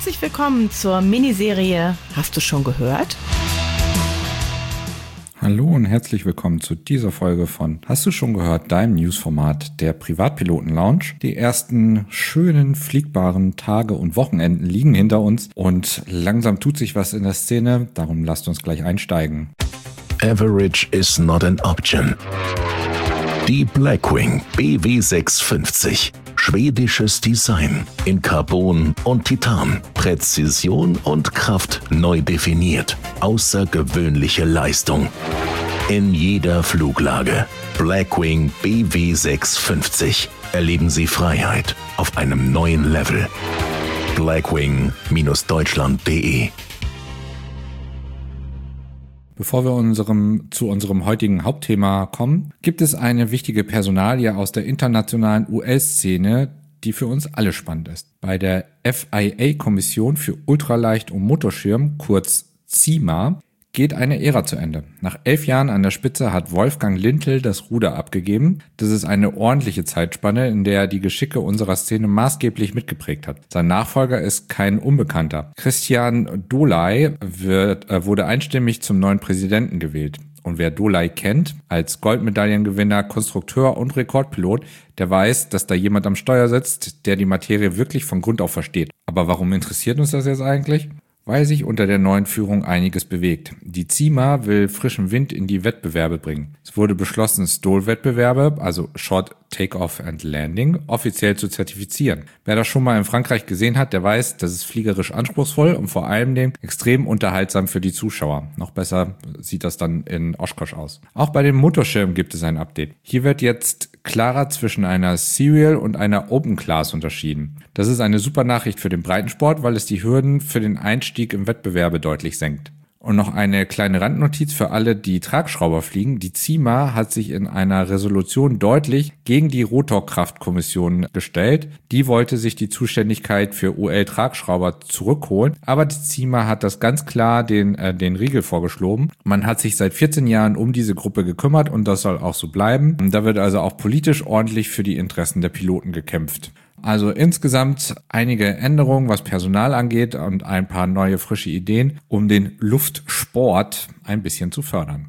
Herzlich willkommen zur Miniserie Hast du schon gehört? Hallo und herzlich willkommen zu dieser Folge von Hast du schon gehört, deinem Newsformat der Privatpiloten-Lounge. Die ersten schönen, fliegbaren Tage und Wochenenden liegen hinter uns und langsam tut sich was in der Szene, darum lasst uns gleich einsteigen. Average is not an option. Die Blackwing BW650. Schwedisches Design in Carbon und Titan. Präzision und Kraft neu definiert. Außergewöhnliche Leistung. In jeder Fluglage. Blackwing BW650. Erleben Sie Freiheit auf einem neuen Level. Blackwing-deutschland.de. Bevor wir zu unserem heutigen Hauptthema kommen, gibt es eine wichtige Personalie aus der internationalen UL-Szene, die für uns alle spannend ist. Bei der FIA-Kommission für Ultraleicht und Motorschirm, kurz CIMA, geht eine Ära zu Ende. Nach 11 Jahren an der Spitze hat Wolfgang Lintl das Ruder abgegeben. Das ist eine ordentliche Zeitspanne, in der er die Geschicke unserer Szene maßgeblich mitgeprägt hat. Sein Nachfolger ist kein Unbekannter. Christian Doley wurde einstimmig zum neuen Präsidenten gewählt. Und wer Doley kennt, als Goldmedaillengewinner, Konstrukteur und Rekordpilot, der weiß, dass da jemand am Steuer sitzt, der die Materie wirklich von Grund auf versteht. Aber warum interessiert uns das jetzt eigentlich? Weil sich unter der neuen Führung einiges bewegt. Die CIMA will frischen Wind in die Wettbewerbe bringen. Es wurde beschlossen, STOL-Wettbewerbe, also Short Takeoff and Landing, offiziell zu zertifizieren. Wer das schon mal in Frankreich gesehen hat, der weiß, das ist fliegerisch anspruchsvoll und vor allem extrem unterhaltsam für die Zuschauer. Noch besser sieht das dann in Oshkosh aus. Auch bei den Motorschirmen gibt es ein Update. Hier wird jetzt klarer zwischen einer Serial und einer Open Class unterschieden. Das ist eine super Nachricht für den Breitensport, weil es die Hürden für den Einstieg im Wettbewerbe deutlich senkt. Und noch eine kleine Randnotiz für alle, die Tragschrauber fliegen. Die CIMA hat sich in einer Resolution deutlich gegen die Rotorkraftkommission gestellt. Die wollte sich die Zuständigkeit für UL-Tragschrauber zurückholen, aber die CIMA hat das ganz klar den Riegel vorgeschoben. Man hat sich seit 14 Jahren um diese Gruppe gekümmert und das soll auch so bleiben. Da wird also auch politisch ordentlich für die Interessen der Piloten gekämpft. Also insgesamt einige Änderungen, was Personal angeht und ein paar neue frische Ideen, um den Luftsport ein bisschen zu fördern.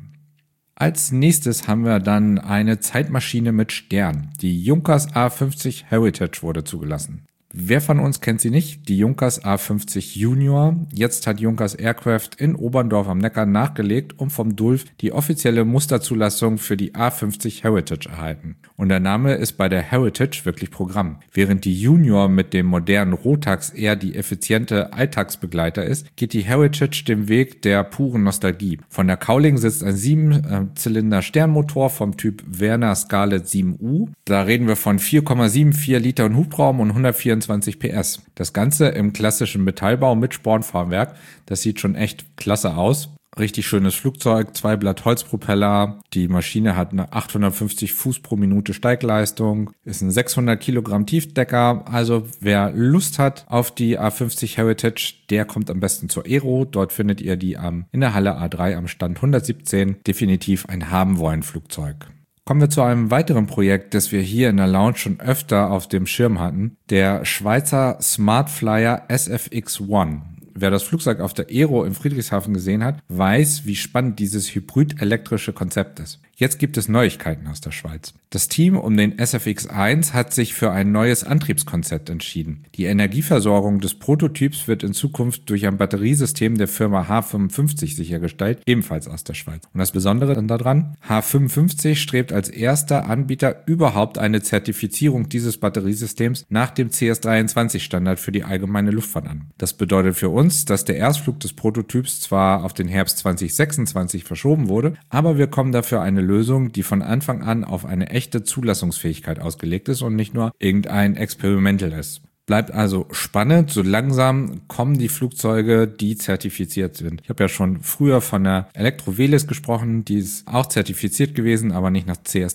Als nächstes haben wir dann eine Zeitmaschine mit Stern. Die Junkers A50 Heritage wurde zugelassen. Wer von uns kennt sie nicht? Die Junkers A50 Junior. Jetzt hat Junkers Aircraft in Oberndorf am Neckar nachgelegt und vom DULF die offizielle Musterzulassung für die A50 Heritage erhalten. Und der Name ist bei der Heritage wirklich Programm. Während die Junior mit dem modernen Rotax eher die effiziente Alltagsbegleiter ist, geht die Heritage den Weg der puren Nostalgie. Von der Cowling sitzt ein 7-Zylinder Sternmotor vom Typ Werner Scarlett 7U. Da reden wir von 4,74 Litern Hubraum und 124 PS. Das Ganze im klassischen Metallbau mit Spornfahrwerk. Das sieht schon echt klasse aus. Richtig schönes Flugzeug, 2 Blatt Holzpropeller. Die Maschine hat eine 850 Fuß pro Minute Steigleistung, ist ein 600 Kilogramm Tiefdecker. Also wer Lust hat auf die A50 Heritage, der kommt am besten zur Aero. Dort findet ihr die in der Halle A3 am Stand 117. Definitiv ein haben wollen Flugzeug. Kommen wir zu einem weiteren Projekt, das wir hier in der Lounge schon öfter auf dem Schirm hatten. Der Schweizer Smartflyer SFX-1. Wer das Flugzeug auf der Aero in Friedrichshafen gesehen hat, weiß, wie spannend dieses hybrid-elektrische Konzept ist. Jetzt gibt es Neuigkeiten aus der Schweiz. Das Team um den SFX-1 hat sich für ein neues Antriebskonzept entschieden. Die Energieversorgung des Prototyps wird in Zukunft durch ein Batteriesystem der Firma H55 sichergestellt, ebenfalls aus der Schweiz. Und das Besondere daran, H55 strebt als erster Anbieter überhaupt eine Zertifizierung dieses Batteriesystems nach dem CS23-Standard für die allgemeine Luftfahrt an. Das bedeutet für uns, dass der Erstflug des Prototyps zwar auf den Herbst 2026 verschoben wurde, aber wir kommen dafür eine Lösung, die von Anfang an auf eine echte Zulassungsfähigkeit ausgelegt ist und nicht nur irgendein Experimental ist. Bleibt also spannend. So langsam kommen die Flugzeuge, die zertifiziert sind. Ich habe ja schon früher von der Elektrovelis gesprochen, die ist auch zertifiziert gewesen, aber nicht nach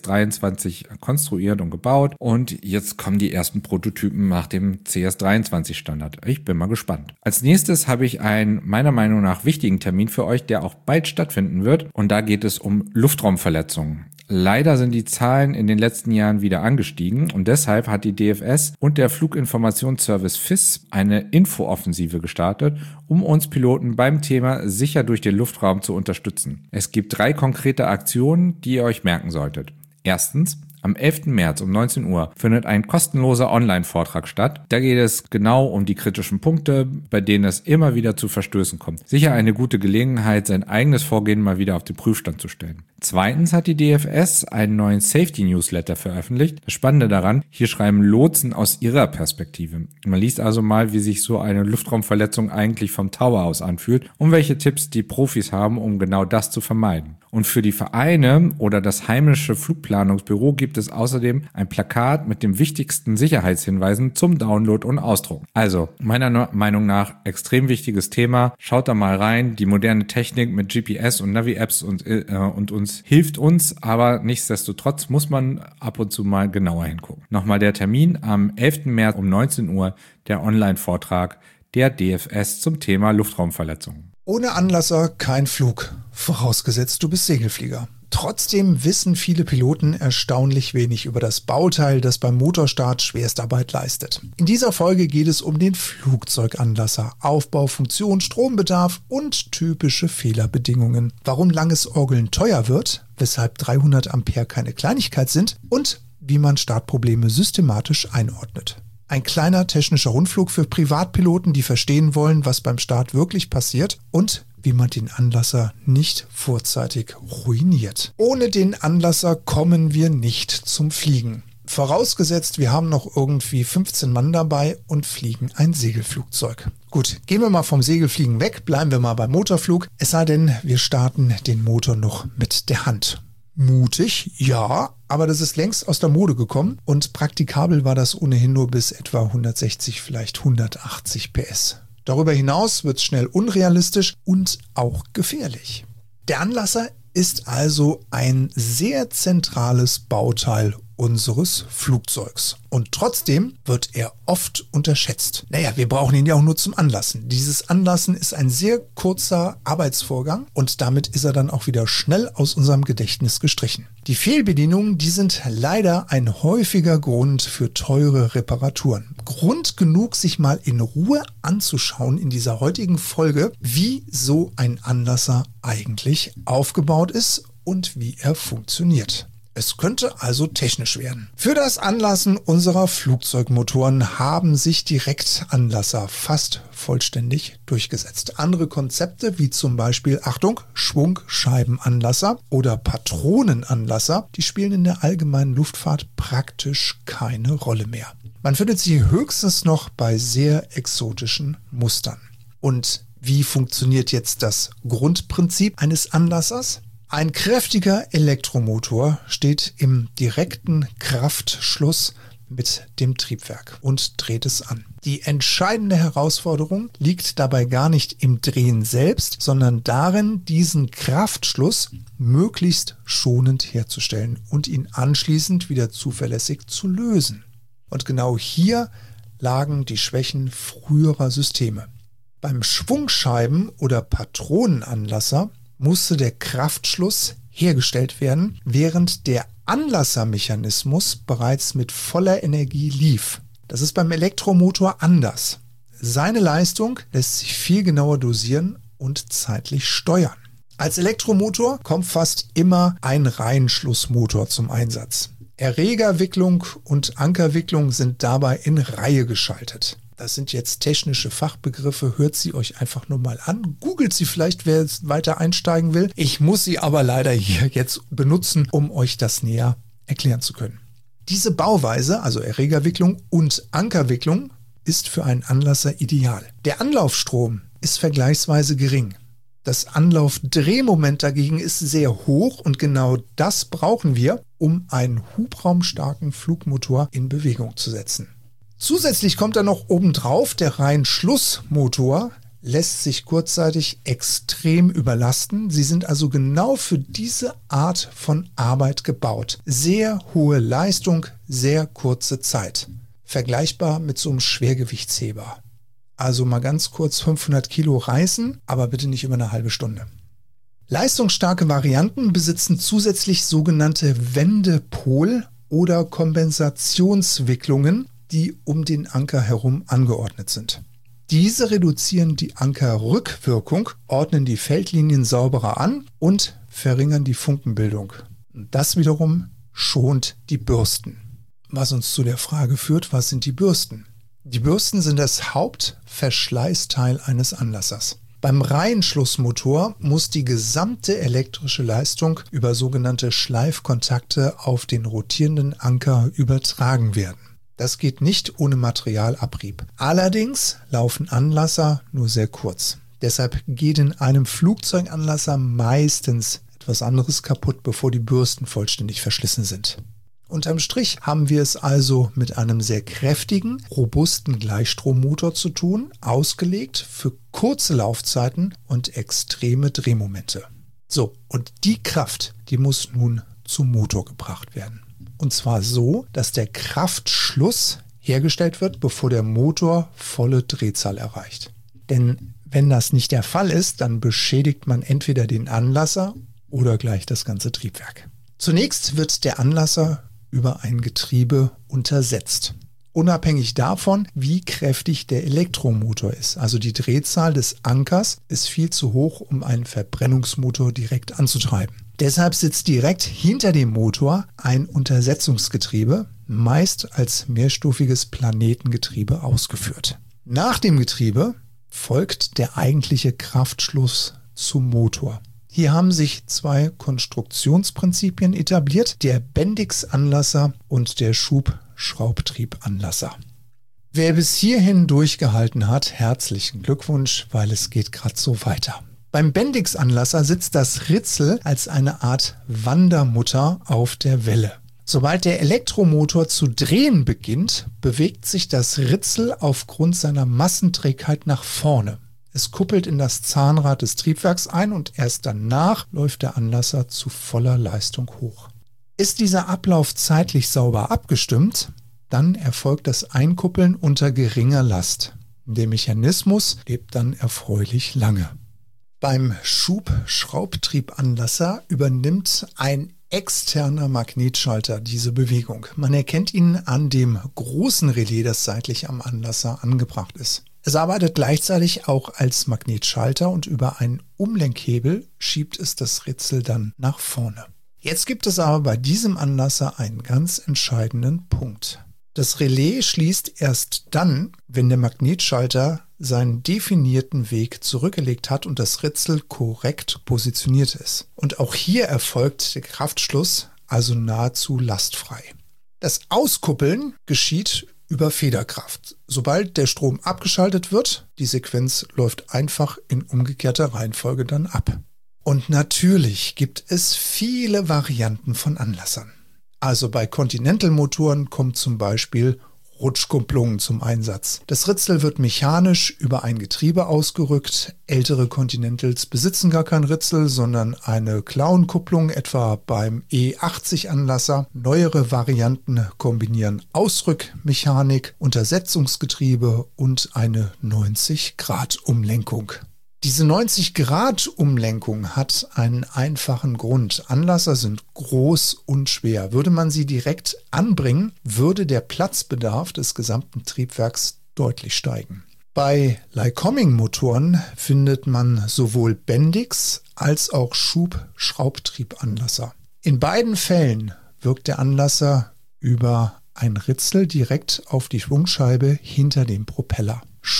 CS23 konstruiert und gebaut. Und jetzt kommen die ersten Prototypen nach dem CS23 Standard. Ich bin mal gespannt. Als nächstes habe ich einen meiner Meinung nach wichtigen Termin für euch, der auch bald stattfinden wird. Und da geht es um Luftraumverletzungen. Leider sind die Zahlen in den letzten Jahren wieder angestiegen und deshalb hat die DFS und der Fluginformationsservice FIS eine Infooffensive gestartet, um uns Piloten beim Thema sicher durch den Luftraum zu unterstützen. Es gibt 3 konkrete Aktionen, die ihr euch merken solltet. Erstens, am 11. März um 19 Uhr findet ein kostenloser Online-Vortrag statt. Da geht es genau um die kritischen Punkte, bei denen es immer wieder zu Verstößen kommt. Sicher eine gute Gelegenheit, sein eigenes Vorgehen mal wieder auf den Prüfstand zu stellen. Zweitens hat die DFS einen neuen Safety-Newsletter veröffentlicht. Das Spannende daran, hier schreiben Lotsen aus ihrer Perspektive. Man liest also mal, wie sich so eine Luftraumverletzung eigentlich vom Tower aus anfühlt und welche Tipps die Profis haben, um genau das zu vermeiden. Und für die Vereine oder das heimische Flugplanungsbüro gibt es außerdem ein Plakat mit den wichtigsten Sicherheitshinweisen zum Download und Ausdruck. Also, meiner Meinung nach, extrem wichtiges Thema. Schaut da mal rein. Die moderne Technik mit GPS und Navi-Apps und uns hilft uns, aber nichtsdestotrotz muss man ab und zu mal genauer hingucken. Nochmal der Termin am 11. März um 19 Uhr, der Online-Vortrag der DFS zum Thema Luftraumverletzungen. Ohne Anlasser kein Flug, vorausgesetzt du bist Segelflieger. Trotzdem wissen viele Piloten erstaunlich wenig über das Bauteil, das beim Motorstart Schwerstarbeit leistet. In dieser Folge geht es um den Flugzeuganlasser, Aufbau, Funktion, Strombedarf und typische Fehlerbedingungen. Warum langes Orgeln teuer wird, weshalb 300 Ampere keine Kleinigkeit sind und wie man Startprobleme systematisch einordnet. Ein kleiner technischer Rundflug für Privatpiloten, die verstehen wollen, was beim Start wirklich passiert und wie man den Anlasser nicht vorzeitig ruiniert. Ohne den Anlasser kommen wir nicht zum Fliegen. Vorausgesetzt, wir haben noch irgendwie 15 Mann dabei und fliegen ein Segelflugzeug. Gut, gehen wir mal vom Segelfliegen weg, bleiben wir mal beim Motorflug. Es sei denn, wir starten den Motor noch mit der Hand. Mutig, ja, aber das ist längst aus der Mode gekommen und praktikabel war das ohnehin nur bis etwa 160, vielleicht 180 PS. Darüber hinaus wird es schnell unrealistisch und auch gefährlich. Der Anlasser ist also ein sehr zentrales Bauteil unseres Flugzeugs. Und trotzdem wird er oft unterschätzt. Naja, wir brauchen ihn ja auch nur zum Anlassen. Dieses Anlassen ist ein sehr kurzer Arbeitsvorgang und damit ist er dann auch wieder schnell aus unserem Gedächtnis gestrichen. Die Fehlbedienungen, die sind leider ein häufiger Grund für teure Reparaturen. Grund genug, sich mal in Ruhe anzuschauen in dieser heutigen Folge, wie so ein Anlasser eigentlich aufgebaut ist und wie er funktioniert. Es könnte also technisch werden. Für das Anlassen unserer Flugzeugmotoren haben sich Direktanlasser fast vollständig durchgesetzt. Andere Konzepte wie zum Beispiel, Achtung, Schwungscheibenanlasser oder Patronenanlasser, die spielen in der allgemeinen Luftfahrt praktisch keine Rolle mehr. Man findet sie höchstens noch bei sehr exotischen Mustern. Und wie funktioniert jetzt das Grundprinzip eines Anlassers? Ein kräftiger Elektromotor steht im direkten Kraftschluss mit dem Triebwerk und dreht es an. Die entscheidende Herausforderung liegt dabei gar nicht im Drehen selbst, sondern darin, diesen Kraftschluss möglichst schonend herzustellen und ihn anschließend wieder zuverlässig zu lösen. Und genau hier lagen die Schwächen früherer Systeme. Beim Schwungscheiben- oder Patronenanlasser musste der Kraftschluss hergestellt werden, während der Anlassermechanismus bereits mit voller Energie lief. Das ist beim Elektromotor anders. Seine Leistung lässt sich viel genauer dosieren und zeitlich steuern. Als Elektromotor kommt fast immer ein Reihenschlussmotor zum Einsatz. Erregerwicklung und Ankerwicklung sind dabei in Reihe geschaltet. Das sind jetzt technische Fachbegriffe, hört sie euch einfach nur mal an. Googelt sie vielleicht, wer jetzt weiter einsteigen will. Ich muss sie aber leider hier jetzt benutzen, um euch das näher erklären zu können. Diese Bauweise, also Erregerwicklung und Ankerwicklung, ist für einen Anlasser ideal. Der Anlaufstrom ist vergleichsweise gering. Das Anlaufdrehmoment dagegen ist sehr hoch und genau das brauchen wir, um einen hubraumstarken Flugmotor in Bewegung zu setzen. Zusätzlich kommt dann noch obendrauf, der Reihenschlussmotor lässt sich kurzzeitig extrem überlasten. Sie sind also genau für diese Art von Arbeit gebaut. Sehr hohe Leistung, sehr kurze Zeit. Vergleichbar mit so einem Schwergewichtsheber. Also mal ganz kurz 500 Kilo reißen, aber bitte nicht über eine halbe Stunde. Leistungsstarke Varianten besitzen zusätzlich sogenannte Wendepol- oder Kompensationswicklungen, die um den Anker herum angeordnet sind. Diese reduzieren die Ankerrückwirkung, ordnen die Feldlinien sauberer an und verringern die Funkenbildung. Das wiederum schont die Bürsten. Was uns zu der Frage führt, was sind die Bürsten? Die Bürsten sind das Hauptverschleißteil eines Anlassers. Beim Reihenschlussmotor muss die gesamte elektrische Leistung über sogenannte Schleifkontakte auf den rotierenden Anker übertragen werden. Das geht nicht ohne Materialabrieb. Allerdings laufen Anlasser nur sehr kurz. Deshalb geht in einem Flugzeuganlasser meistens etwas anderes kaputt, bevor die Bürsten vollständig verschlissen sind. Unterm Strich haben wir es also mit einem sehr kräftigen, robusten Gleichstrommotor zu tun, ausgelegt für kurze Laufzeiten und extreme Drehmomente. So, und die Kraft, die muss nun zum Motor gebracht werden. Und zwar so, dass der Kraftschluss hergestellt wird, bevor der Motor volle Drehzahl erreicht. Denn wenn das nicht der Fall ist, dann beschädigt man entweder den Anlasser oder gleich das ganze Triebwerk. Zunächst wird der Anlasser über ein Getriebe untersetzt. Unabhängig davon, wie kräftig der Elektromotor ist. Also die Drehzahl des Ankers ist viel zu hoch, um einen Verbrennungsmotor direkt anzutreiben. Deshalb sitzt direkt hinter dem Motor ein Untersetzungsgetriebe, meist als mehrstufiges Planetengetriebe ausgeführt. Nach dem Getriebe folgt der eigentliche Kraftschluss zum Motor. Hier haben sich zwei Konstruktionsprinzipien etabliert, der Bendix-Anlasser und der Schub-Schraubtriebanlasser. Wer bis hierhin durchgehalten hat, herzlichen Glückwunsch, weil es geht gerade so weiter. Beim Bendix-Anlasser sitzt das Ritzel als eine Art Wandermutter auf der Welle. Sobald der Elektromotor zu drehen beginnt, bewegt sich das Ritzel aufgrund seiner Massenträgheit nach vorne. Es kuppelt in das Zahnrad des Triebwerks ein und erst danach läuft der Anlasser zu voller Leistung hoch. Ist dieser Ablauf zeitlich sauber abgestimmt, dann erfolgt das Einkuppeln unter geringer Last. Der Mechanismus lebt dann erfreulich lange. Beim Schub-Schraubtriebanlasser übernimmt ein externer Magnetschalter diese Bewegung. Man erkennt ihn an dem großen Relais, das seitlich am Anlasser angebracht ist. Es arbeitet gleichzeitig auch als Magnetschalter und über einen Umlenkhebel schiebt es das Ritzel dann nach vorne. Jetzt gibt es aber bei diesem Anlasser einen ganz entscheidenden Punkt. Das Relais schließt erst dann, wenn der Magnetschalter seinen definierten Weg zurückgelegt hat und das Ritzel korrekt positioniert ist. Und auch hier erfolgt der Kraftschluss also nahezu lastfrei. Das Auskuppeln geschieht über Federkraft. Sobald der Strom abgeschaltet wird, die Sequenz läuft einfach in umgekehrter Reihenfolge dann ab. Und natürlich gibt es viele Varianten von Anlassern. Also bei Continental-Motoren kommt zum Beispiel Rutschkupplungen zum Einsatz. Das Ritzel wird mechanisch über ein Getriebe ausgerückt. Ältere Continentals besitzen gar kein Ritzel, sondern eine Klauenkupplung, etwa beim E80-Anlasser. Neuere Varianten kombinieren Ausrückmechanik, Untersetzungsgetriebe und eine 90-Grad-Umlenkung. Diese 90-Grad-Umlenkung hat einen einfachen Grund. Anlasser sind groß und schwer. Würde man sie direkt anbringen, würde der Platzbedarf des gesamten Triebwerks deutlich steigen. Bei Lycoming-Motoren findet man sowohl Bendix als auch Schub-Schraubtriebanlasser. In beiden Fällen wirkt der Anlasser über ein Ritzel direkt auf die Schwungscheibe hinter dem Propeller.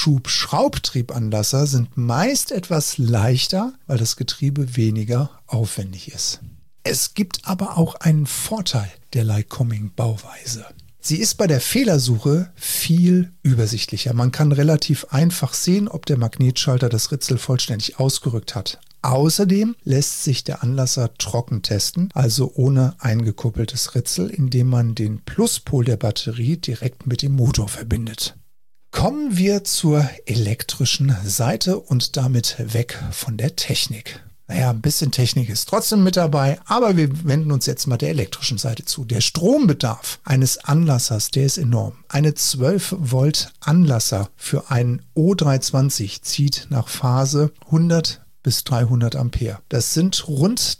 Schub-Schraubtriebanlasser sind meist etwas leichter, weil das Getriebe weniger aufwendig ist. Es gibt aber auch einen Vorteil der Lycoming-Bauweise. Sie ist bei der Fehlersuche viel übersichtlicher. Man kann relativ einfach sehen, ob der Magnetschalter das Ritzel vollständig ausgerückt hat. Außerdem lässt sich der Anlasser trocken testen, also ohne eingekuppeltes Ritzel, indem man den Pluspol der Batterie direkt mit dem Motor verbindet. Kommen wir zur elektrischen Seite und damit weg von der Technik. Naja, ein bisschen Technik ist trotzdem mit dabei, aber wir wenden uns jetzt mal der elektrischen Seite zu. Der Strombedarf eines Anlassers, der ist enorm. Eine 12 Volt Anlasser für einen O320 zieht nach Phase 100 bis 300 Ampere. Das sind rund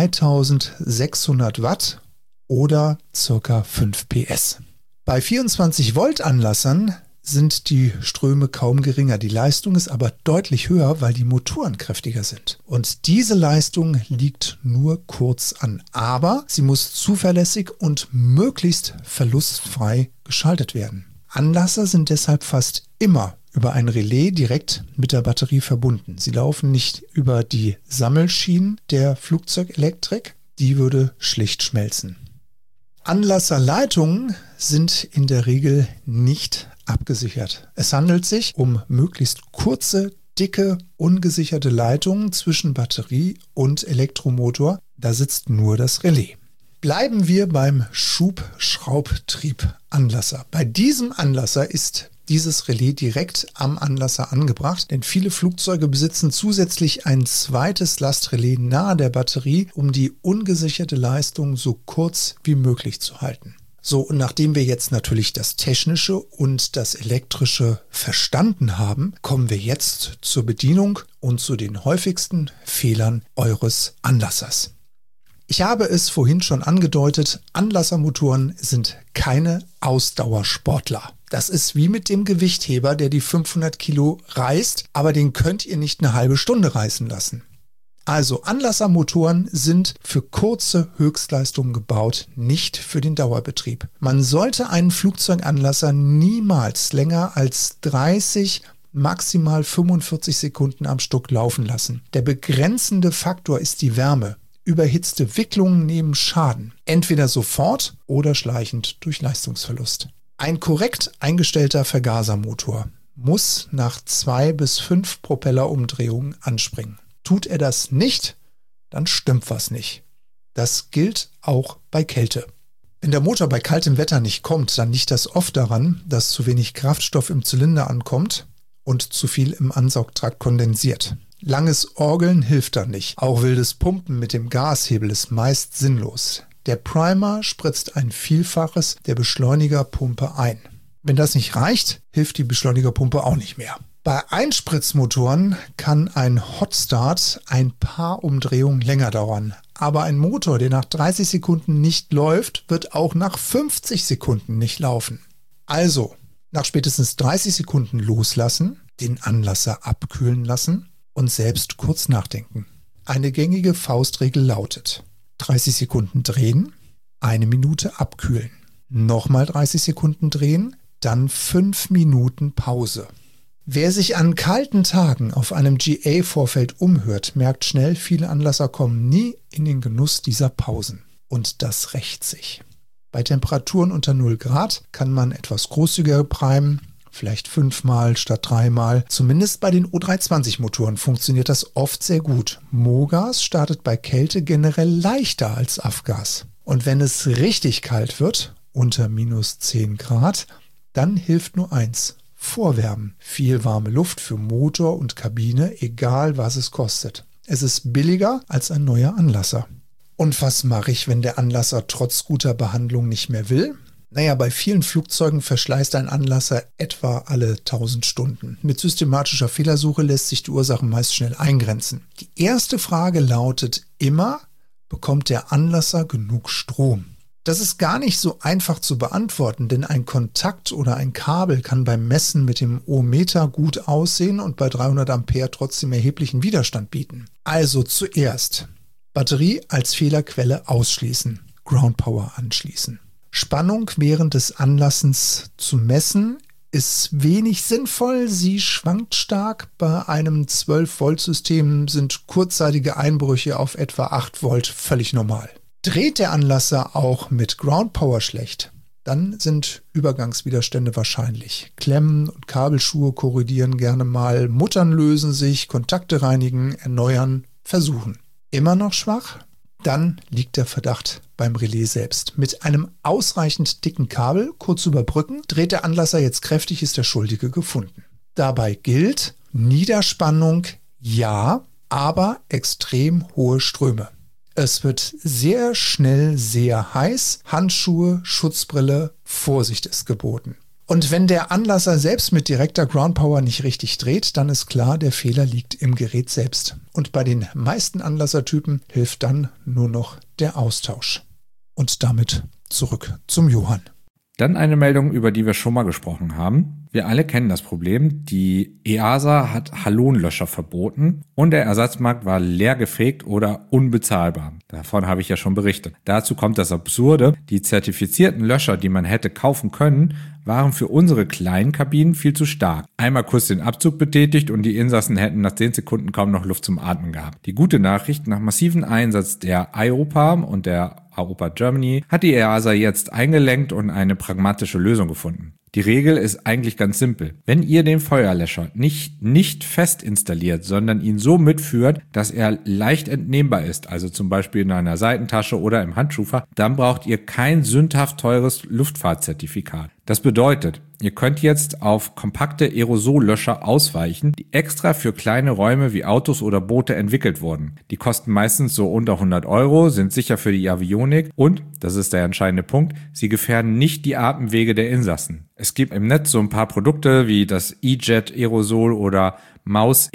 3600 Watt oder ca. 5 PS. Bei 24 Volt Anlassern sind die Ströme kaum geringer. Die Leistung ist aber deutlich höher, weil die Motoren kräftiger sind. Und diese Leistung liegt nur kurz an. Aber sie muss zuverlässig und möglichst verlustfrei geschaltet werden. Anlasser sind deshalb fast immer über ein Relais direkt mit der Batterie verbunden. Sie laufen nicht über die Sammelschienen der Flugzeugelektrik. Die würde schlicht schmelzen. Anlasserleitungen sind in der Regel nicht abgesichert. Es handelt sich um möglichst kurze, dicke, ungesicherte Leitungen zwischen Batterie und Elektromotor. Da sitzt nur das Relais. Bleiben wir beim Schubschraubtriebanlasser. Bei diesem Anlasser ist dieses Relais direkt am Anlasser angebracht, denn viele Flugzeuge besitzen zusätzlich ein zweites Lastrelais nahe der Batterie, um die ungesicherte Leistung so kurz wie möglich zu halten. So, und nachdem wir jetzt natürlich das Technische und das Elektrische verstanden haben, kommen wir jetzt zur Bedienung und zu den häufigsten Fehlern eures Anlassers. Ich habe es vorhin schon angedeutet, Anlassermotoren sind keine Ausdauersportler. Das ist wie mit dem Gewichtheber, der die 500 Kilo reißt, aber den könnt ihr nicht eine halbe Stunde reißen lassen. Also Anlassermotoren sind für kurze Höchstleistungen gebaut, nicht für den Dauerbetrieb. Man sollte einen Flugzeuganlasser niemals länger als 30, maximal 45 Sekunden am Stück laufen lassen. Der begrenzende Faktor ist die Wärme. Überhitzte Wicklungen nehmen Schaden, entweder sofort oder schleichend durch Leistungsverlust. Ein korrekt eingestellter Vergasermotor muss nach 2 bis 5 Propellerumdrehungen anspringen. Tut er das nicht, dann stimmt was nicht. Das gilt auch bei Kälte. Wenn der Motor bei kaltem Wetter nicht kommt, dann liegt das oft daran, dass zu wenig Kraftstoff im Zylinder ankommt und zu viel im Ansaugtrakt kondensiert. Langes Orgeln hilft da nicht. Auch wildes Pumpen mit dem Gashebel ist meist sinnlos. Der Primer spritzt ein Vielfaches der Beschleunigerpumpe ein. Wenn das nicht reicht, hilft die Beschleunigerpumpe auch nicht mehr. Bei Einspritzmotoren kann ein Hotstart ein paar Umdrehungen länger dauern. Aber ein Motor, der nach 30 Sekunden nicht läuft, wird auch nach 50 Sekunden nicht laufen. Also, nach spätestens 30 Sekunden loslassen, den Anlasser abkühlen lassen und selbst kurz nachdenken. Eine gängige Faustregel lautet: 30 Sekunden drehen, 1 Minute abkühlen. Nochmal 30 Sekunden drehen, dann 5 Minuten Pause. Wer sich an kalten Tagen auf einem GA-Vorfeld umhört, merkt schnell, viele Anlasser kommen nie in den Genuss dieser Pausen. Und das rächt sich. Bei Temperaturen unter 0 Grad kann man etwas großzügiger primen, vielleicht 5-mal statt 3-mal. Zumindest bei den O320-Motoren funktioniert das oft sehr gut. Mogas startet bei Kälte generell leichter als Avgas. Und wenn es richtig kalt wird, unter minus 10 Grad, dann hilft nur eins: Vorwärmen. Viel warme Luft für Motor und Kabine, egal was es kostet. Es ist billiger als ein neuer Anlasser. Und was mache ich, wenn der Anlasser trotz guter Behandlung nicht mehr will? Naja, bei vielen Flugzeugen verschleißt ein Anlasser etwa alle 1000 Stunden. Mit systematischer Fehlersuche lässt sich die Ursache meist schnell eingrenzen. Die erste Frage lautet immer: Bekommt der Anlasser genug Strom? Das ist gar nicht so einfach zu beantworten, denn ein Kontakt oder ein Kabel kann beim Messen mit dem Ohmmeter gut aussehen und bei 300 Ampere trotzdem erheblichen Widerstand bieten. Also zuerst Batterie als Fehlerquelle ausschließen, Ground Power anschließen. Spannung während des Anlassens zu messen ist wenig sinnvoll, sie schwankt stark. Bei einem 12-Volt-System sind kurzzeitige Einbrüche auf etwa 8 Volt völlig normal. Dreht der Anlasser auch mit Ground Power schlecht, dann sind Übergangswiderstände wahrscheinlich. Klemmen und Kabelschuhe korrodieren gerne mal, Muttern lösen sich, Kontakte reinigen, erneuern, versuchen. Immer noch schwach? Dann liegt der Verdacht beim Relais selbst. Mit einem ausreichend dicken Kabel kurz überbrücken, dreht der Anlasser jetzt kräftig, ist der Schuldige gefunden. Dabei gilt: Niederspannung ja, aber extrem hohe Ströme. Es wird sehr schnell sehr heiß. Handschuhe, Schutzbrille, Vorsicht ist geboten. Und wenn der Anlasser selbst mit direkter Ground Power nicht richtig dreht, dann ist klar, der Fehler liegt im Gerät selbst. Und bei den meisten Anlassertypen hilft dann nur noch der Austausch. Und damit zurück zum Johann. Dann eine Meldung, über die wir schon mal gesprochen haben. Wir alle kennen das Problem. Die EASA hat Halonlöscher verboten und der Ersatzmarkt war leer gefegt oder unbezahlbar. Davon habe ich ja schon berichtet. Dazu kommt das Absurde: Die zertifizierten Löscher, die man hätte kaufen können, waren für unsere kleinen Kabinen viel zu stark. Einmal kurz den Abzug betätigt und die Insassen hätten nach 10 Sekunden kaum noch Luft zum Atmen gehabt. Die gute Nachricht: Nach massiven Einsatz der IOPA und der AOPA Germany hat die EASA jetzt eingelenkt und eine pragmatische Lösung gefunden. Die Regel ist eigentlich ganz simpel. Wenn ihr den Feuerlöscher nicht fest installiert, sondern ihn so mitführt, dass er leicht entnehmbar ist, also zum Beispiel in einer Seitentasche oder im Handschuhfach, dann braucht ihr kein sündhaft teures Luftfahrtzertifikat. Das bedeutet, ihr könnt jetzt auf kompakte Aerosollöscher ausweichen, die extra für kleine Räume wie Autos oder Boote entwickelt wurden. Die kosten meistens so unter 100 €, sind sicher für die Avionik und, das ist der entscheidende Punkt, sie gefährden nicht die Atemwege der Insassen. Es gibt im Netz so ein paar Produkte wie das E-Jet Aerosol oder Maus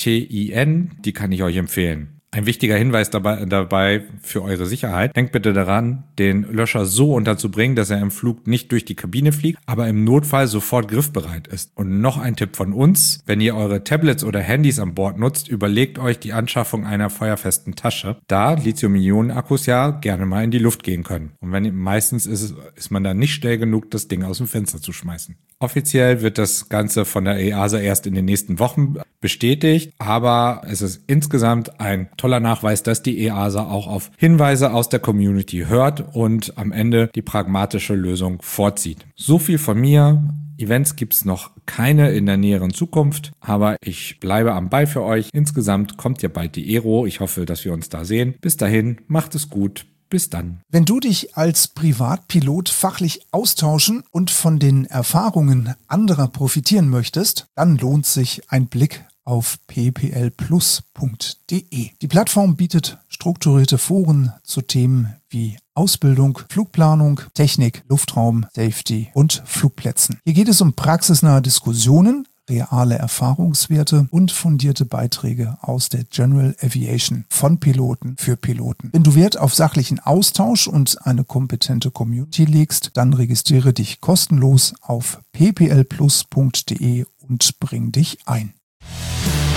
XTIN, die kann ich euch empfehlen. Ein wichtiger Hinweis dabei für eure Sicherheit: Denkt bitte daran, den Löscher so unterzubringen, dass er im Flug nicht durch die Kabine fliegt, aber im Notfall sofort griffbereit ist. Und noch ein Tipp von uns: Wenn ihr eure Tablets oder Handys an Bord nutzt, überlegt euch die Anschaffung einer feuerfesten Tasche, da Lithium-Ionen-Akkus ja gerne mal in die Luft gehen können. Und meistens ist man dann nicht schnell genug, das Ding aus dem Fenster zu schmeißen. Offiziell wird das Ganze von der EASA erst in den nächsten Wochen bestätigt, aber es ist insgesamt ein toller Nachweis, dass die EASA auch auf Hinweise aus der Community hört und am Ende die pragmatische Lösung vorzieht. So viel von mir. Events gibt's noch keine in der näheren Zukunft, aber ich bleibe am Ball für euch. Insgesamt kommt ja bald die Aero. Ich hoffe, dass wir uns da sehen. Bis dahin, macht es gut. Bis dann. Wenn du dich als Privatpilot fachlich austauschen und von den Erfahrungen anderer profitieren möchtest, dann lohnt sich ein Blick auf pplplus.de. Die Plattform bietet strukturierte Foren zu Themen wie Ausbildung, Flugplanung, Technik, Luftraum, Safety und Flugplätzen. Hier geht es um praxisnahe Diskussionen, reale Erfahrungswerte und fundierte Beiträge aus der General Aviation von Piloten für Piloten. Wenn du Wert auf sachlichen Austausch und eine kompetente Community legst, dann registriere dich kostenlos auf pplplus.de und bring dich ein.